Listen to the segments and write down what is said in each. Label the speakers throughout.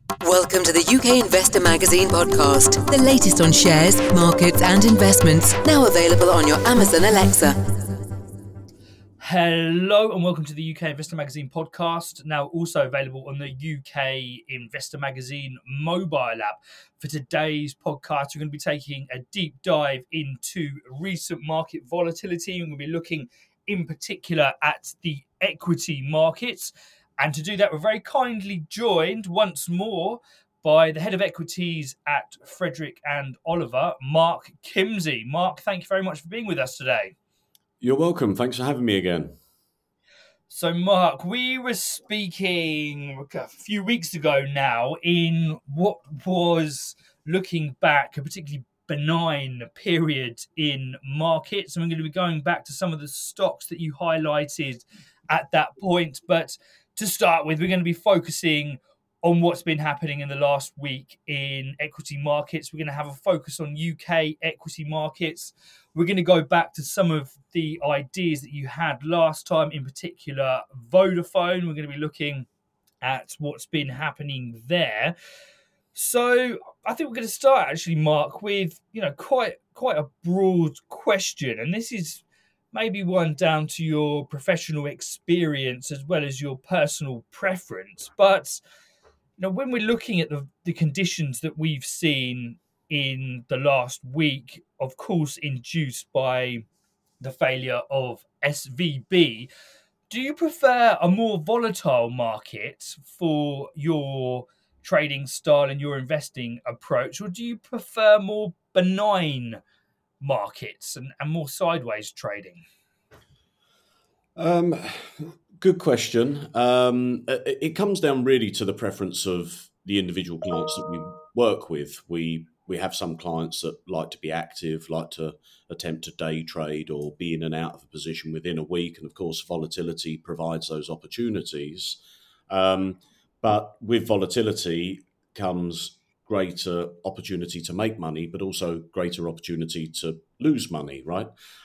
Speaker 1: Welcome to the UK Investor Magazine podcast, the latest on shares, markets and investments, now available on your Amazon Alexa.
Speaker 2: Hello and welcome to the UK Investor Magazine podcast, now also available on the UK Investor Magazine mobile app. For today's podcast, we're going to be taking a deep dive into recent market volatility. We're going to be looking in particular at the equity markets. And to do that, we're very kindly joined once more by the head of equities at Frederick and Oliver, Mark Kimsey. Mark, thank you very much for being with us today.
Speaker 3: You're welcome. Thanks for having me again.
Speaker 2: So, Mark, we were speaking a few weeks ago now in what was, looking back, a particularly benign period in markets. And we're going to be going back to some of the stocks that you highlighted at that point. But to start with, we're going to be focusing on what's been happening in the last week in equity markets. We're going to have a focus on UK equity markets. We're going to go back to some of the ideas that you had last time, in particular Vodafone. We're going to be looking at what's been happening there. So I think we're going to start actually, Mark, with quite a broad question, and this is maybe one down to your professional experience as well as your personal preference. But when we're looking at the conditions that we've seen in the last week, of course, induced by the failure of SVB, do you prefer a more volatile market for your trading style and your investing approach, or do you prefer more benign markets and more sideways trading?
Speaker 3: Good question. It comes down really to the preference of the individual clients that we work with. We have some clients that like to be active, like to attempt to day trade or be in and out of a position within a week. And of course, volatility provides those opportunities. But with volatility comes greater opportunity to make money, but also greater opportunity to lose money, right?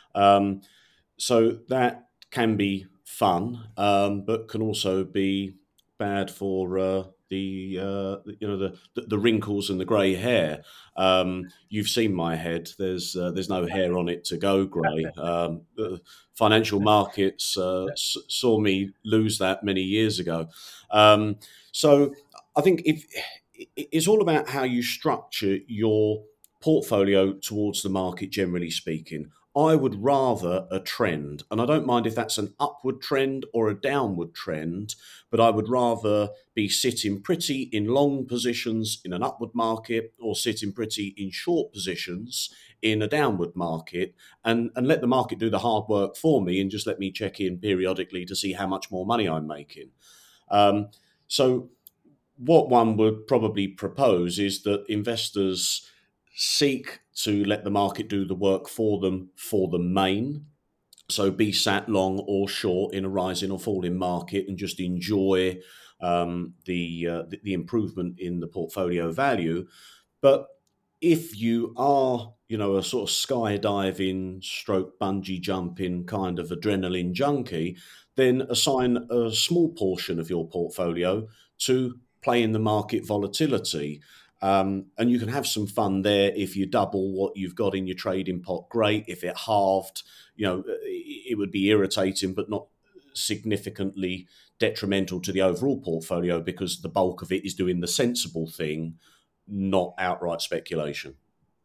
Speaker 3: So that can be fun, but can also be bad for the wrinkles and the grey hair. You've seen my head. There's no hair on it to go grey. Financial markets saw me lose that many years ago. So I think it's all about how you structure your portfolio towards the market, generally speaking. I would rather a trend, and I don't mind if that's an upward trend or a downward trend, but I would rather be sitting pretty in long positions in an upward market or sitting pretty in short positions in a downward market and let the market do the hard work for me and just let me check in periodically to see how much more money I'm making. So what one would probably propose is that investors seek to let the market do the work for them for the main. So be sat long or short in a rising or falling market and just enjoy the improvement in the portfolio value. But if you are, a sort of skydiving stroke bungee jumping kind of adrenaline junkie, then assign a small portion of your portfolio to play in the market volatility. And you can have some fun there. If you double what you've got in your trading pot, great. If it halved, it would be irritating, but not significantly detrimental to the overall portfolio because the bulk of it is doing the sensible thing, not outright speculation.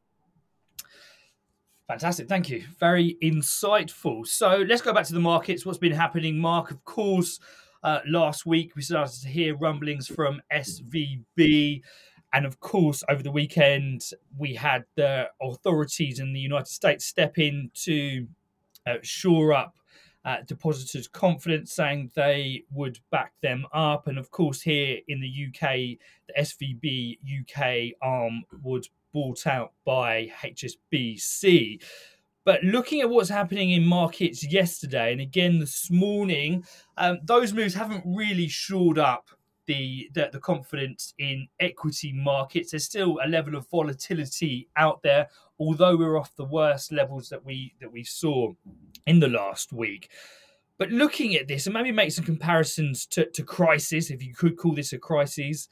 Speaker 2: Fantastic. Thank you. Very insightful. So let's go back to the markets. What's been happening, Mark? Of course, last week we started to hear rumblings from SVB. And of course, over the weekend, we had the authorities in the United States step in to shore up depositors' confidence, saying they would back them up. And of course, here in the UK, the SVB UK arm was bought out by HSBC. But looking at what's happening in markets yesterday and again this morning, those moves haven't really shored up the confidence in equity markets. There's still a level of volatility out there, although we're off the worst levels that we saw in the last week. But looking at this, and maybe make some comparisons to crisis, if you could call this a crisis,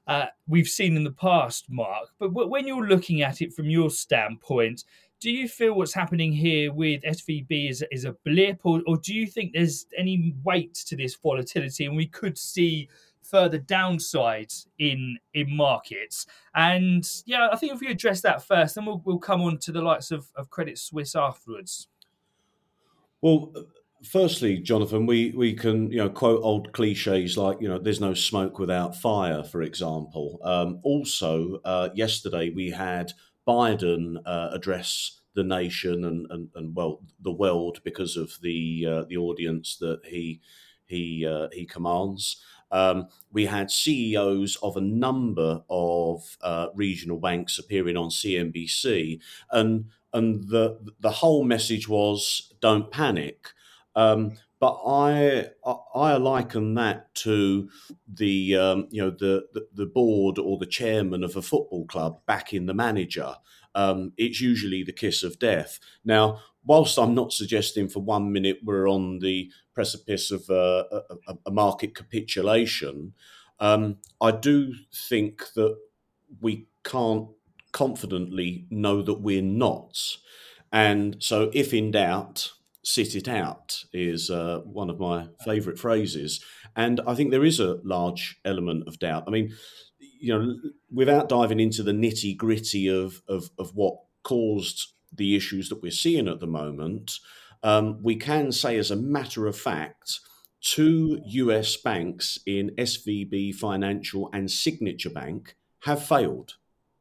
Speaker 2: we've seen in the past, Mark. But when you're looking at it from your standpoint, do you feel what's happening here with SVB is a blip, or do you think there's any weight to this volatility and we could see further downsides in markets? And yeah, I think if we address that first, then we'll come on to the likes of Credit Suisse afterwards.
Speaker 3: Well, firstly, Jonathan, we can quote old cliches like there's no smoke without fire, for example. Also, yesterday we had Biden address the nation and well the world because of the audience that he commands. We had CEOs of a number of regional banks appearing on CNBC, and the whole message was don't panic. But I liken that to the the board or the chairman of a football club backing the manager. It's usually the kiss of death. Now, whilst I'm not suggesting for 1 minute we're on the precipice of a market capitulation, I do think that we can't confidently know that we're not. And so, if in doubt, sit it out is one of my favourite phrases. And I think there is a large element of doubt. I mean, without diving into the nitty gritty of what caused the issues that we're seeing at the moment, we can say as a matter of fact, 2 US banks in SVB Financial and Signature Bank have failed.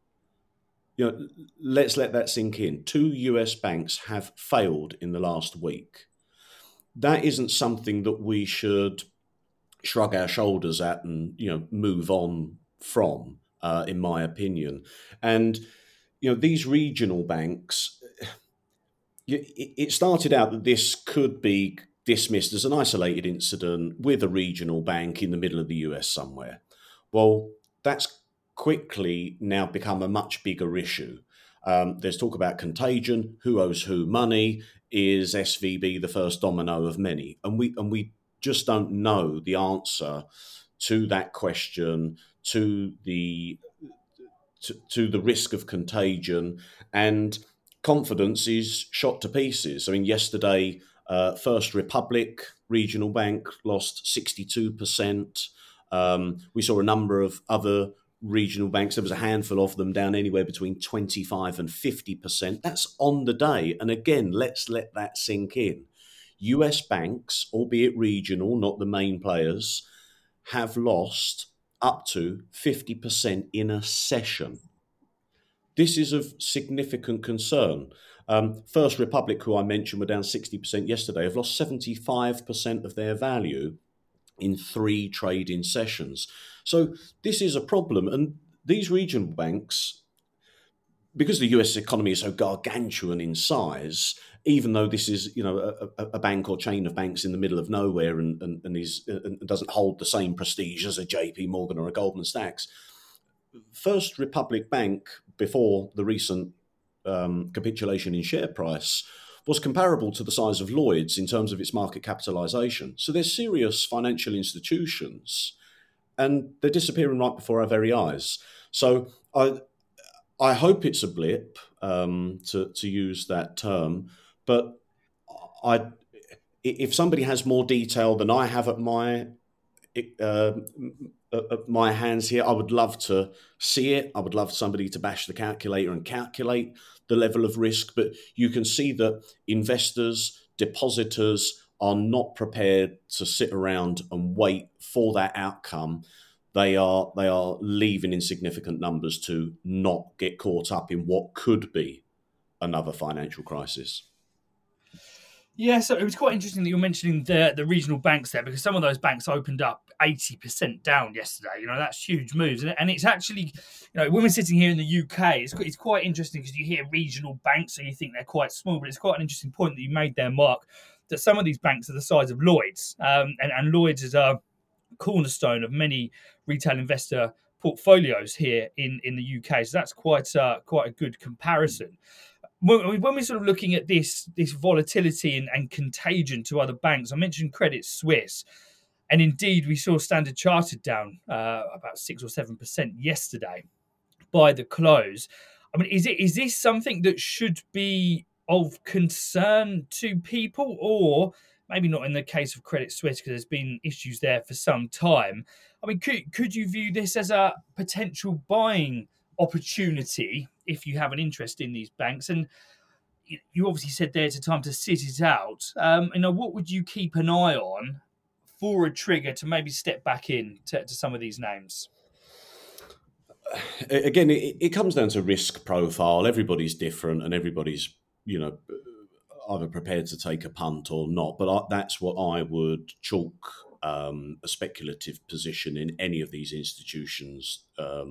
Speaker 3: Let's let that sink in. 2 US banks have failed in the last week. That isn't something that we should shrug our shoulders at and move on from, in my opinion. And these regional banks, it started out that this could be dismissed as an isolated incident with a regional bank in the middle of the US somewhere. Well, that's quickly now become a much bigger issue. There's talk about contagion, who owes who money, is SVB the first domino of many? And we just don't know the answer to that question, to the risk of contagion, and confidence is shot to pieces. I mean, yesterday, First Republic Regional Bank lost 62%. We saw a number of other regional banks. There was a handful of them down anywhere between 25 and 50%. That's on the day. And again, let's let that sink in. US banks, albeit regional, not the main players, have lost up to 50% in a session. This is of significant concern. First Republic, who I mentioned, were down 60% yesterday, have lost 75% of their value in 3 trading sessions. So this is a problem. And these regional banks, because the US economy is so gargantuan in size, even though this is a bank or chain of banks in the middle of nowhere and doesn't hold the same prestige as a JP Morgan or a Goldman Sachs, First Republic Bank, before the recent capitulation in share price, was comparable to the size of Lloyd's in terms of its market capitalization. So they're serious financial institutions, and they're disappearing right before our very eyes. So I hope it's a blip, to use that term, but if somebody has more detail than I have at my hands here, I would love to see it. I would love somebody to bash the calculator and calculate the level of risk. But you can see that investors, depositors are not prepared to sit around and wait for that outcome. They are leaving in significant numbers to not get caught up in what could be another financial crisis.
Speaker 2: Yeah, so it was quite interesting that you were mentioning the regional banks there, because some of those banks opened up 80% down yesterday. That's huge moves. And it's actually, when we're sitting here in the UK, it's quite interesting because you hear regional banks and you think they're quite small, but it's quite an interesting point that you made there, Mark, that some of these banks are the size of Lloyd's. And Lloyd's is a cornerstone of many retail investor portfolios here in the UK. So that's quite a good comparison. When we're sort of looking at this volatility and contagion to other banks, I mentioned Credit Suisse. And indeed, we saw Standard Chartered down about 6 or 7% yesterday by the close. I mean, is this something that should be of concern to people, or maybe not in the case of Credit Suisse because there's been issues there for some time? I mean, could you view this as a potential buying opportunity if you have an interest in these banks? And you obviously said there it's a time to sit it out. What would you keep an eye on for a trigger to maybe step back in to some of these names?
Speaker 3: Again, it comes down to risk profile. Everybody's different, and everybody's either prepared to take a punt or not. But that's what I would chalk a speculative position in any of these institutions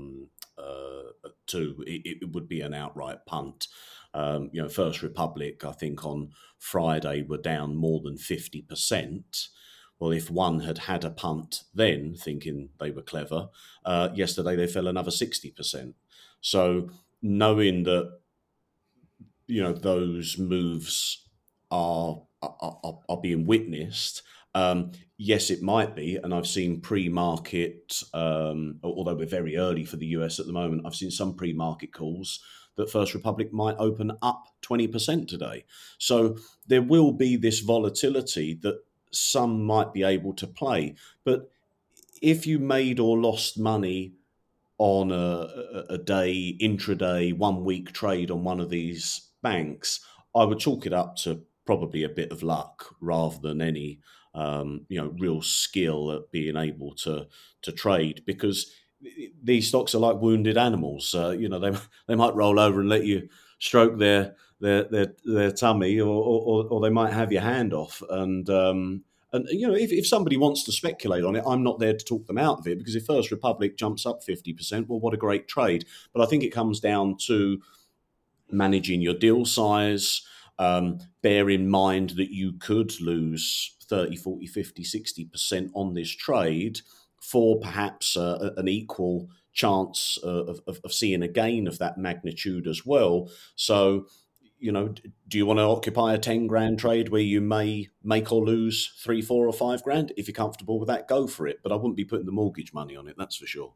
Speaker 3: to. It would be an outright punt. First Republic, I think on Friday were down more than 50%. Well, if one had had a punt then, thinking they were clever, yesterday they fell another 60%. So knowing that, those moves are being witnessed, yes, it might be. And I've seen pre-market, although we're very early for the US at the moment, I've seen some pre-market calls that First Republic might open up 20% today. So there will be this volatility that some might be able to play. But if you made or lost money on a day, intraday, 1 week trade on one of these banks, I would chalk it up to probably a bit of luck rather than any real skill at being able to trade, because these stocks are like wounded animals. They might roll over and let you stroke their tummy, or they might have your hand off. And if somebody wants to speculate on it, I'm not there to talk them out of it, because if First Republic jumps up 50%, well, what a great trade. But I think it comes down to managing your deal size. Bear in mind that you could lose 30, 40, 50, 60% on this trade for perhaps an equal chance of seeing a gain of that magnitude as well. So, do you want to occupy a 10 grand trade where you may make or lose 3, 4 or 5 grand? If you're comfortable with that, go for it. But I wouldn't be putting the mortgage money on it, that's for sure.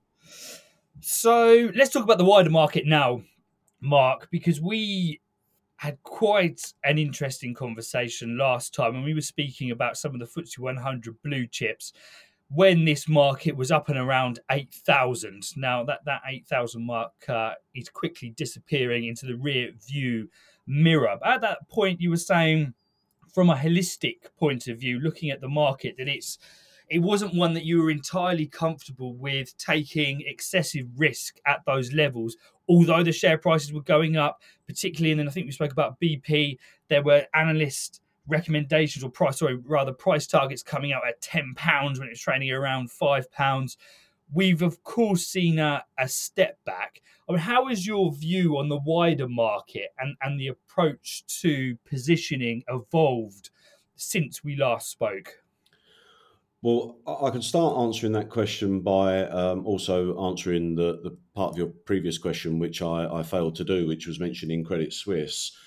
Speaker 2: So let's talk about the wider market now, Mark, because we had quite an interesting conversation last time when we were speaking about some of the FTSE 100 blue chips when this market was up and around 8,000. Now, that 8,000 mark is quickly disappearing into the rear view mirror. But at that point, you were saying, from a holistic point of view, looking at the market, that it wasn't one that you were entirely comfortable with taking excessive risk at those levels, although the share prices were going up, particularly, and then I think we spoke about BP, there were analyst recommendations or price targets coming out at £10 when it was trading around £5. We've, of course, seen a step back. I mean, how has your view on the wider market and the approach to positioning evolved since we last spoke?
Speaker 3: Well, I can start answering that question by also answering the part of your previous question, which I failed to do, which was mentioning Credit Suisse.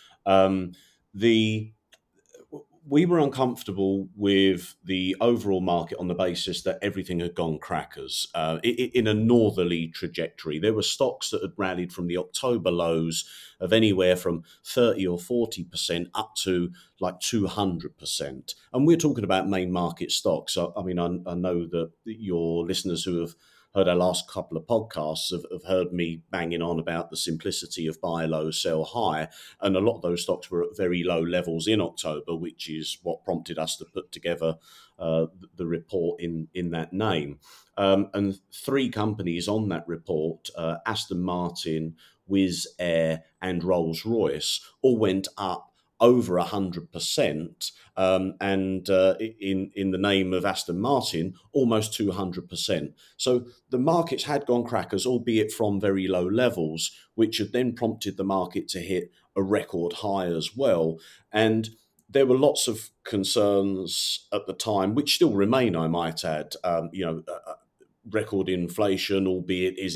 Speaker 3: We were uncomfortable with the overall market on the basis that everything had gone crackers in a northerly trajectory. There were stocks that had rallied from the October lows of anywhere from 30 or 40% up to like 200%. And we're talking about main market stocks. I mean, I know that your listeners who have heard our last couple of podcasts have heard me banging on about the simplicity of buy low, sell high. And a lot of those stocks were at very low levels in October, which is what prompted us to put together the report in that name. And 3 companies on that report, Aston Martin, Wizz Air and Rolls-Royce, all went up over 100%, and in the name of Aston Martin, almost 200%. So the markets had gone crackers, albeit from very low levels, which had then prompted the market to hit a record high as well. And there were lots of concerns at the time, which still remain, I might add. Record inflation, albeit is it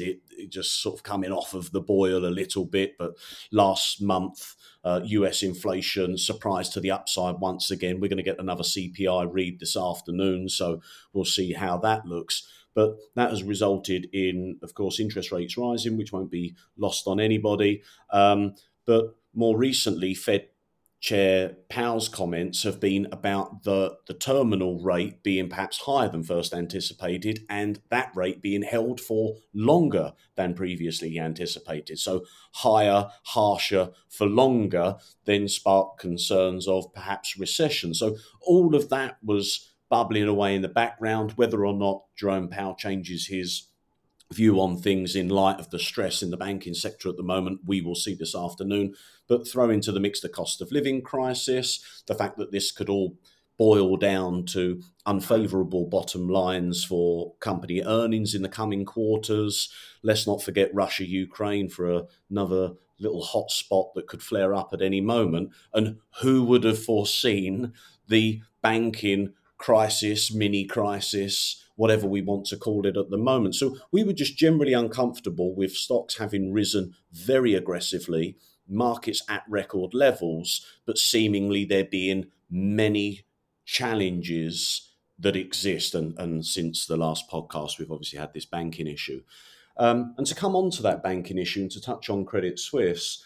Speaker 3: just sort of coming off of the boil a little bit. But last month, US inflation surprised to the upside once again. We're going to get another CPI read this afternoon, so we'll see how that looks. But that has resulted in, of course, interest rates rising, which won't be lost on anybody. But more recently, Fed Chair Powell's comments have been about the terminal rate being perhaps higher than first anticipated, and that rate being held for longer than previously anticipated. So higher, harsher for longer then sparked concerns of perhaps recession. So all of that was bubbling away in the background. Whether or not Jerome Powell changes his view on things in light of the stress in the banking sector at the moment, we will see this afternoon. But throw into the mix the cost of living crisis, the fact that this could all boil down to unfavourable bottom lines for company earnings in the coming quarters. Let's not forget Russia, Ukraine for another little hot spot that could flare up at any moment. And who would have foreseen the banking crisis, mini crisis, whatever we want to call it at the moment. So we were just generally uncomfortable with stocks having risen very aggressively, markets at record levels, but seemingly there being many challenges that exist. And since the last podcast, we've obviously had this banking issue. And to come on to that banking issue and to touch on Credit Suisse,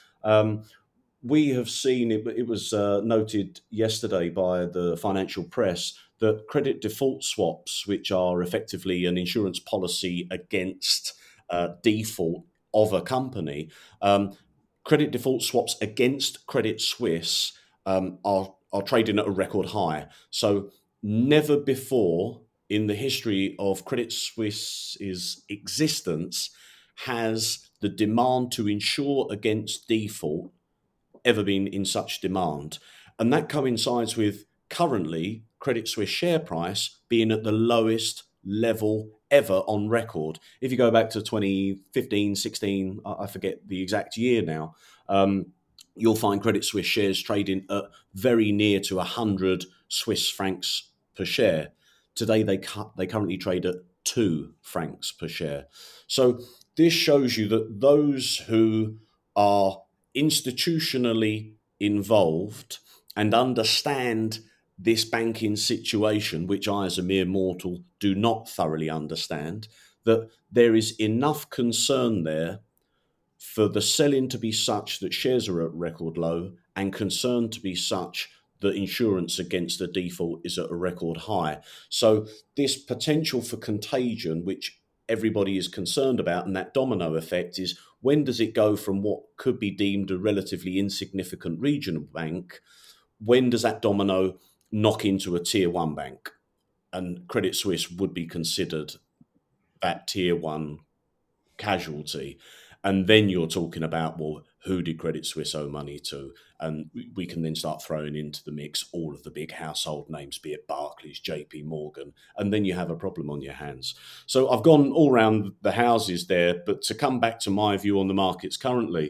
Speaker 3: we have seen, it was noted yesterday by the financial press, that credit default swaps, which are effectively an insurance policy against default of a company, credit default swaps against Credit Suisse are trading at a record high. So never before in the history of Credit Suisse's existence has the demand to insure against default ever been in such demand. And that coincides with currently Credit Suisse share price being at the lowest level ever on record. If you go back to 2015, 16, I forget the exact year now, you'll find Credit Suisse shares trading at very near to 100 Swiss francs per share. Today, they currently trade at 2 francs per share. So this shows you that those who are institutionally involved and understand this banking situation, which I as a mere mortal do not thoroughly understand, that there is enough concern there for the selling to be such that shares are at record low and concern to be such that insurance against a default is at a record high. So this potential for contagion, which everybody is concerned about, and that domino effect is, when does it go from what could be deemed a relatively insignificant regional bank, when does that domino knock into a tier one bank? And Credit Suisse would be considered that tier one casualty. And then you're talking about, well, who did Credit Suisse owe money to? And we can then start throwing into the mix all of the big household names, be it Barclays, JP Morgan, and then you have a problem on your hands. So I've gone all around the houses there, but to come back to my view on the markets currently,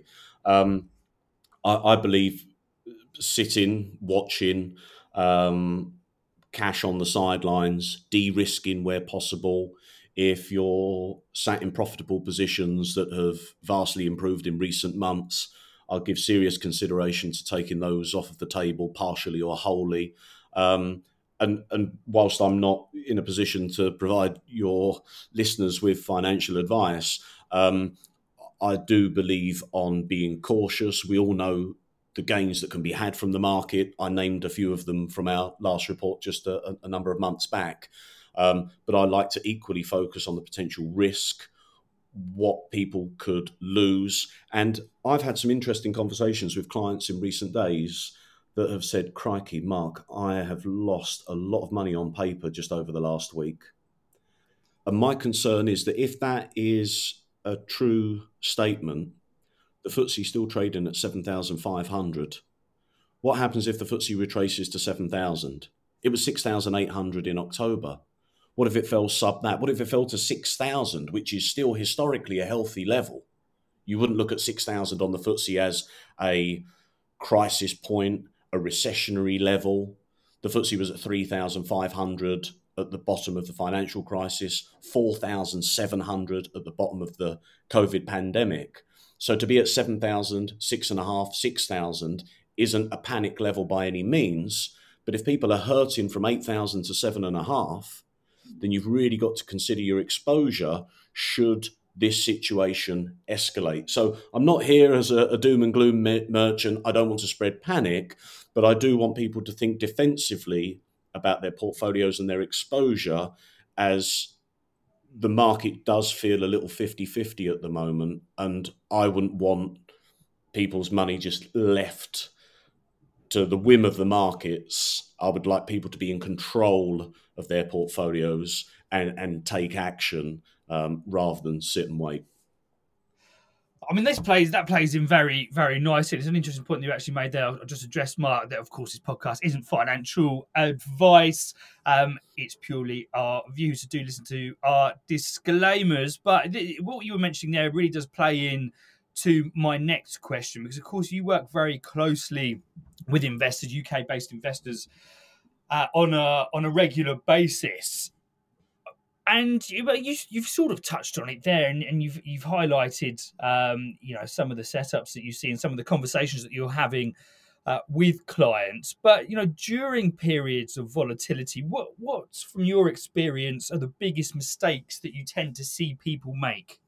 Speaker 3: I believe sitting, watching, cash on the sidelines, de-risking where possible. If you're sat in profitable positions that have vastly improved in recent months, I'll give serious consideration to taking those off of the table, partially or wholly. And whilst I'm not in a position to provide your listeners with financial advice, I do believe on being cautious. We all know the gains that can be had from the market. I named a few of them from our last report just a number of months back. But I like to equally focus on the potential risk, what people could lose. And I've had some interesting conversations with clients in recent days that have said, crikey, Mark, I have lost a lot of money on paper just over the last week. And my concern is that if that is a true statement, the FTSE still trading at 7,500. What happens if the FTSE retraces to 7,000? It was 6,800 in October. What if it fell sub that? What if it fell to 6,000, which is still historically a healthy level? You wouldn't look at 6,000 on the FTSE as a crisis point, a recessionary level. The FTSE was at 3,500 at the bottom of the financial crisis, 4,700 at the bottom of the COVID pandemic. So to be at 7,000, 6,500, 6,000 isn't a panic level by any means. But if people are hurting from 8,000 to 7,500, then you've really got to consider your exposure should this situation escalate. So I'm not here as a doom and gloom merchant. I don't want to spread panic, but I do want people to think defensively about their portfolios and their exposure, as the market does feel a little 50-50 at the moment. And I wouldn't want people's money just left to the whim of the markets. I would like people to be in control of their portfolios and take action rather than sit and wait.
Speaker 2: I mean, that plays in very, very nicely. It's an interesting point that you actually made there. I'll just address, Mark, that of course this podcast isn't financial advice. It's purely our views. So do listen to our disclaimers. But what you were mentioning there really does play in to my next question, because of course you work very closely with investors, UK-based investors, on a regular basis. And you've sort of touched on it there, and you've highlighted some of the setups that you see and some of the conversations that you're having with clients. But during periods of volatility, what's from your experience are the biggest mistakes that you tend to see people make?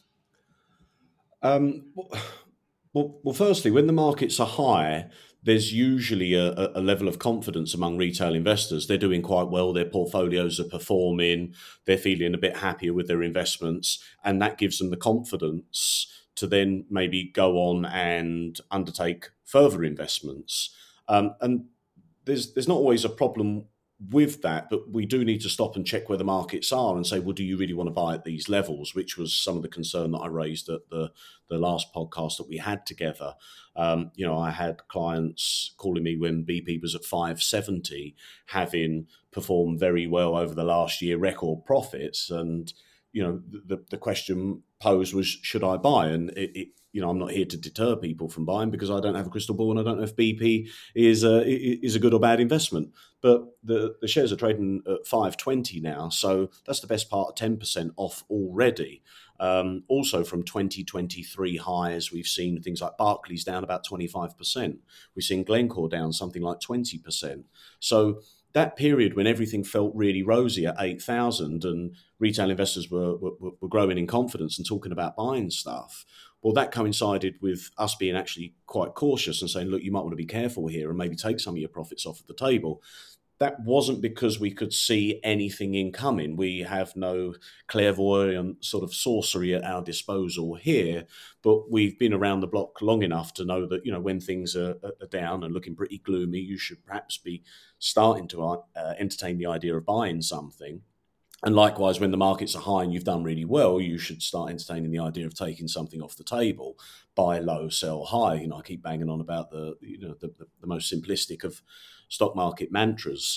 Speaker 3: Well, firstly, when the markets are high, there's usually a level of confidence among retail investors. They're doing quite well. Their portfolios are performing. They're feeling a bit happier with their investments. And that gives them the confidence to then maybe go on and undertake further investments. And there's not always a problem with that, but we do need to stop and check where the markets are and say, well, do you really want to buy at these levels? Which was some of the concern that I raised at the last podcast that we had together. I had clients calling me when BP was at 570, having performed very well over the last year, record profits. And, the question posed was, should I buy? And I'm not here to deter people from buying, because I don't have a crystal ball and I don't know if BP is a good or bad investment. But the shares are trading at 520 now, so that's the best part of 10% off already. Also from 2023 highs, we've seen things like Barclays down about 25%. We've seen Glencore down something like 20%. So that period when everything felt really rosy at 8,000 and retail investors were growing in confidence and talking about buying stuff, well, that coincided with us being actually quite cautious and saying, look, you might want to be careful here and maybe take some of your profits off of the table. That wasn't because we could see anything incoming. We have no clairvoyant sort of sorcery at our disposal here, but we've been around the block long enough to know that, when things are down and looking pretty gloomy, you should perhaps be starting to entertain the idea of buying something. And likewise, when the markets are high and you've done really well, you should start entertaining the idea of taking something off the table. Buy low, sell high. I keep banging on about the most simplistic of stock market mantras.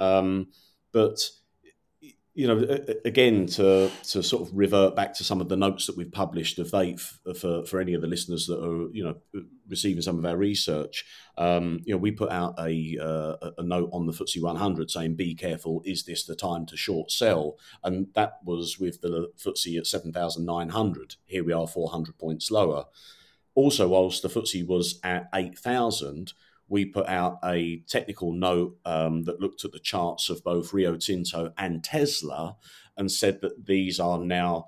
Speaker 3: But again, to sort of revert back to some of the notes that we've published of late for any of the listeners that are receiving some of our research, we put out a note on the FTSE 100 saying, be careful, is this the time to short sell? And that was with the FTSE at 7,900. Here we are 400 points lower. Also, whilst the FTSE was at 8,000, we put out a technical note that looked at the charts of both Rio Tinto and Tesla and said that these are now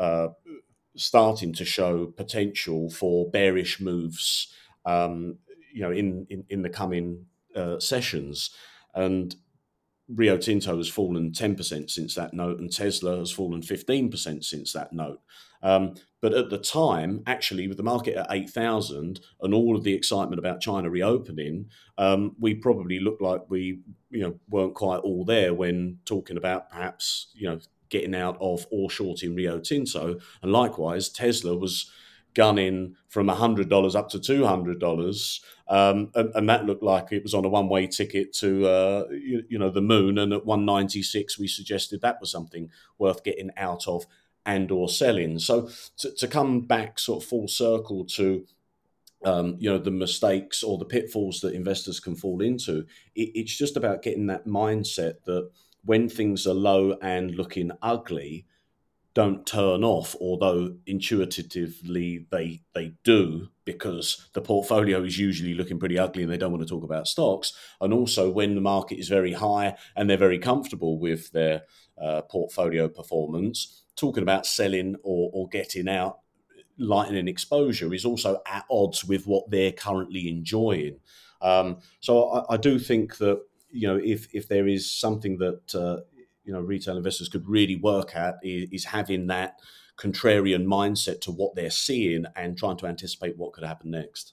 Speaker 3: starting to show potential for bearish moves, in the coming sessions. And Rio Tinto has fallen 10% since that note, and Tesla has fallen 15% since that note. But at the time, actually, with the market at 8,000 and all of the excitement about China reopening, we probably looked like we weren't quite all there when talking about perhaps getting out of or shorting Rio Tinto. And likewise, Tesla was gunning from $100 up to $200, and that looked like it was on a one-way ticket to the moon. And at 196, we suggested that was something worth getting out of and or selling. So to come back sort of full circle to the mistakes or the pitfalls that investors can fall into, it's just about getting that mindset that when things are low and looking ugly, don't turn off, although intuitively they do, because the portfolio is usually looking pretty ugly and they don't want to talk about stocks. And also when the market is very high and they're very comfortable with their portfolio performance, talking about selling or getting out, lightening exposure, is also at odds with what they're currently enjoying. So I do think that, if there is something that retail investors could really work at, is having that contrarian mindset to what they're seeing and trying to anticipate what could happen next.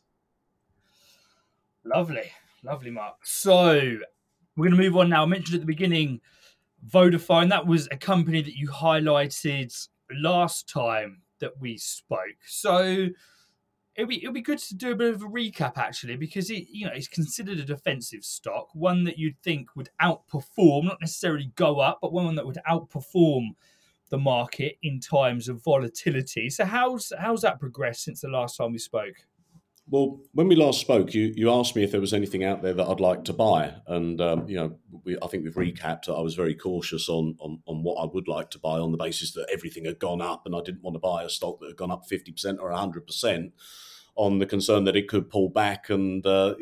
Speaker 2: Lovely, Mark. So we're going to move on now. I mentioned at the beginning Vodafone. That was a company that you highlighted last time that we spoke. So it'll be good to do a bit of a recap, actually, because it's considered a defensive stock, one that you'd think would outperform, not necessarily go up, but one that would outperform the market in times of volatility. So how's that progressed since the last time we spoke?
Speaker 3: Well, when we last spoke, you asked me if there was anything out there that I'd like to buy, and I think we've recapped that I was very cautious on what I would like to buy, on the basis that everything had gone up, and I didn't want to buy a stock that had gone up 50% or 100%, on the concern that it could pull back, and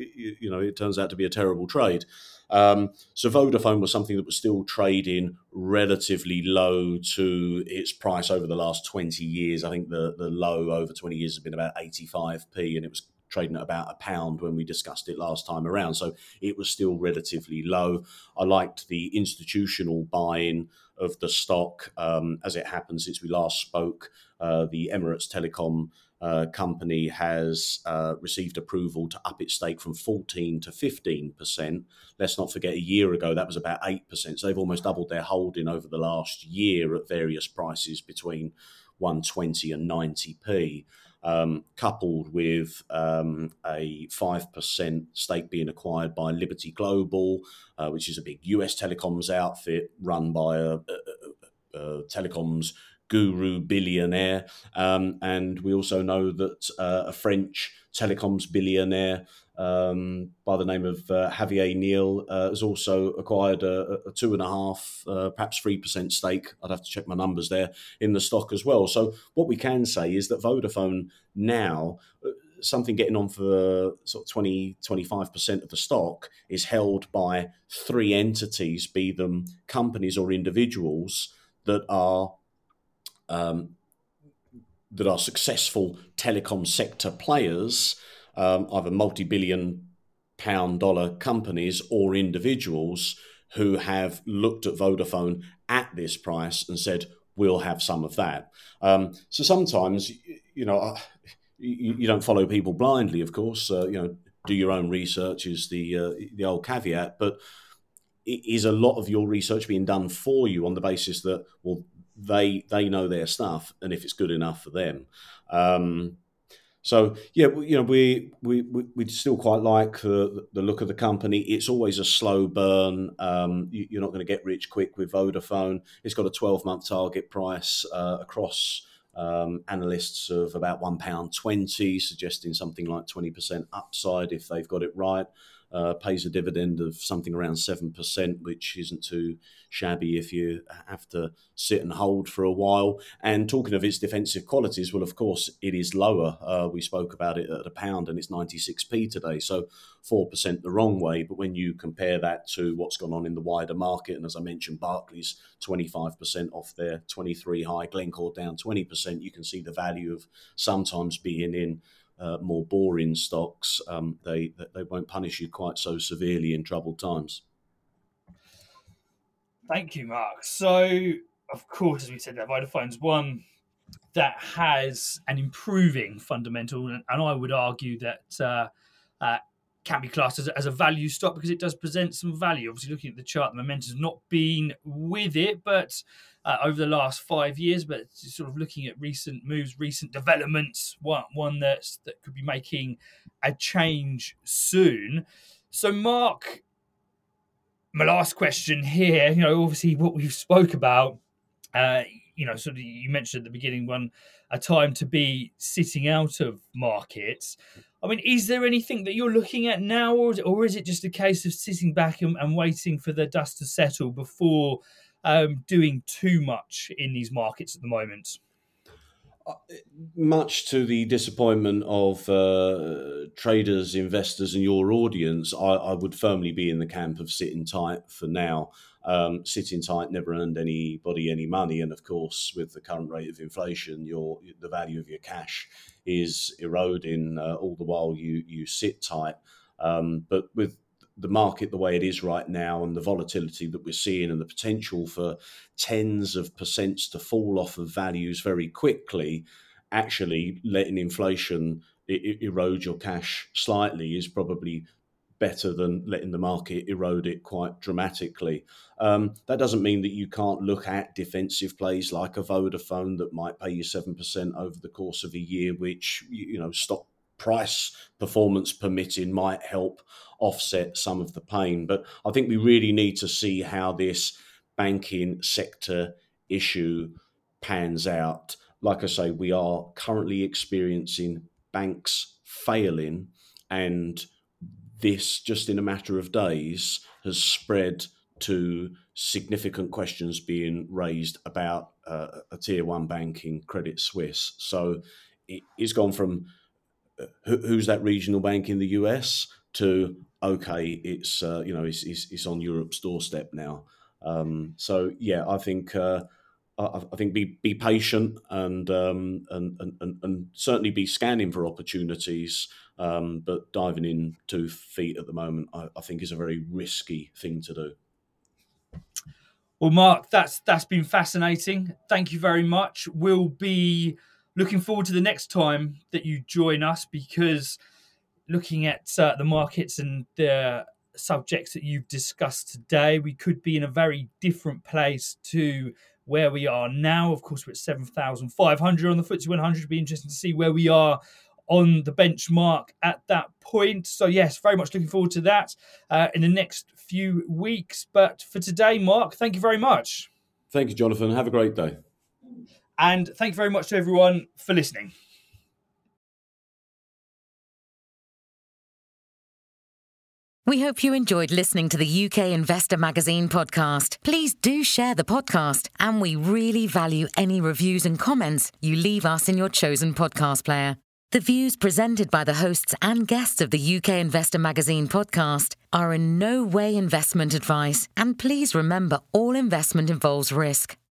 Speaker 3: it turns out to be a terrible trade. So Vodafone was something that was still trading relatively low to its price over the last 20 years. I think the low over 20 years has been about 85p, and it was trading at about £1 when we discussed it last time around. So it was still relatively low. I liked the institutional buying of the stock. As it happens, since we last spoke, the Emirates Telecom company has received approval to up its stake from 14 to 15%. Let's not forget, a year ago that was about 8%. So they've almost doubled their holding over the last year at various prices between 120 and 90p. Coupled with a 5% stake being acquired by Liberty Global, which is a big US telecoms outfit run by a telecoms guru billionaire. And we also know that a French telecoms billionaire by the name of Javier Niel has also acquired a 2.5%, perhaps 3% stake. I'd have to check my numbers there, in the stock as well. So what we can say is that Vodafone now, something getting on for sort of 20-25% of the stock, is held by three entities, be them companies or individuals, that are successful telecom sector players, either multi-billion pound-dollar companies or individuals who have looked at Vodafone at this price and said, we'll have some of that. So sometimes, you don't follow people blindly, of course. Do your own research is the old caveat, but is a lot of your research being done for you on the basis that, well, they know their stuff, and if it's good enough for them. So yeah, we still quite like the look of the company. It's always a slow burn. You're not going to get rich quick with Vodafone. It's got a 12-month target price across analysts of about £1.20, suggesting something like 20% upside if they've got it right. Pays a dividend of something around 7%, which isn't too shabby if you have to sit and hold for a while. And talking of its defensive qualities, well, of course, it is lower. We spoke about it at £1 and it's 96p today, so 4% the wrong way. But when you compare that to what's gone on in the wider market, and as I mentioned, Barclays 25% off their 23 high, Glencore down 20%, you can see the value of sometimes being in more boring stocks. They won't punish you quite so severely in troubled times.
Speaker 2: Thank you, Mark. So, of course, as we said, that Vodafone's one that has an improving fundamental, and I would argue that can be classed as a value stock because it does present some value. Obviously, looking at the chart, the momentum's not been with it, but over the last 5 years, but sort of looking at recent moves, recent developments, one that could be making a change soon. So, Mark, my last question here, obviously what we've spoke about, sort of you mentioned at the beginning, a time to be sitting out of markets. I mean, is there anything that you're looking at now, or is it just a case of sitting back and waiting for the dust to settle before doing too much in these markets at the moment?
Speaker 3: Much to the disappointment of traders, investors, and your audience, I would firmly be in the camp of sitting tight for now. Sitting tight never earned anybody any money, and of course, with the current rate of inflation, the value of your cash is eroding all the while you sit tight. But with the market the way it is right now and the volatility that we're seeing and the potential for tens of percents to fall off of values very quickly, actually letting inflation erode your cash slightly is probably better than letting the market erode it quite dramatically. That doesn't mean that you can't look at defensive plays like a Vodafone that might pay you 7% over the course of a year, which, stock price performance permitting might help offset some of the pain. But I think we really need to see how this banking sector issue pans out. Like I say, we are currently experiencing banks failing, and this, just in a matter of days, has spread to significant questions being raised about a tier one bank in Credit Suisse. So it's gone from who's that regional bank in the US to, okay, it's it's on Europe's doorstep now. I think be patient and certainly be scanning for opportunities, but diving in 2 feet at the moment, I think, is a very risky thing to do.
Speaker 2: Well, Mark, that's been fascinating. Thank you very much. We'll be looking forward to the next time that you join us, because looking at the markets and the subjects that you've discussed today, we could be in a very different place to where we are now. Of course, we're at 7,500 on the FTSE 100. It'd be interesting to see where we are on the benchmark at that point. So yes, very much looking forward to that in the next few weeks. But for today, Mark, thank you very much.
Speaker 3: Thank you, Jonathan. Have a great day.
Speaker 2: And thank you very much to everyone for listening.
Speaker 1: We hope you enjoyed listening to the UK Investor Magazine podcast. Please do share the podcast, and we really value any reviews and comments you leave us in your chosen podcast player. The views presented by the hosts and guests of the UK Investor Magazine podcast are in no way investment advice, and please remember, all investment involves risk.